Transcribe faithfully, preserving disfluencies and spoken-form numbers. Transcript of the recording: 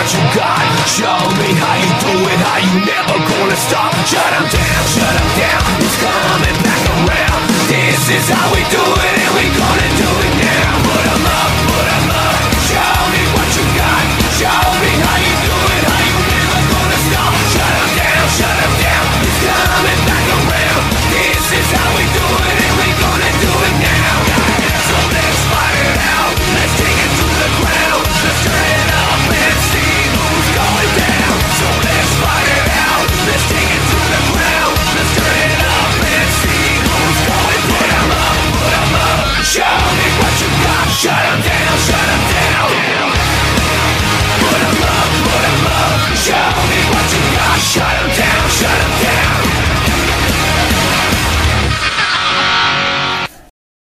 what you got. Show me how you do it, how you never gonna stop. Shut 'em down, shut 'em down, it's coming back around. This is how we do it, and we gonna do it now. Put 'em up, put 'em up, show me what you got. Show me how you do it, how you never gonna stop. Shut 'em down, shut 'em down, it's coming back around. This is how we do it, and we gonna do it now. So let's fight it out, let's take it to the ground. Let's turn it up and see who's going down. So let's fight it out, let's take it to the ground. Let's turn it up and see who's going down. Put 'em up, put 'em up, show me what you got. Shut 'em down, shut 'em down. Put 'em up, put 'em up, show me what you got. Shut 'em down, shut 'em down.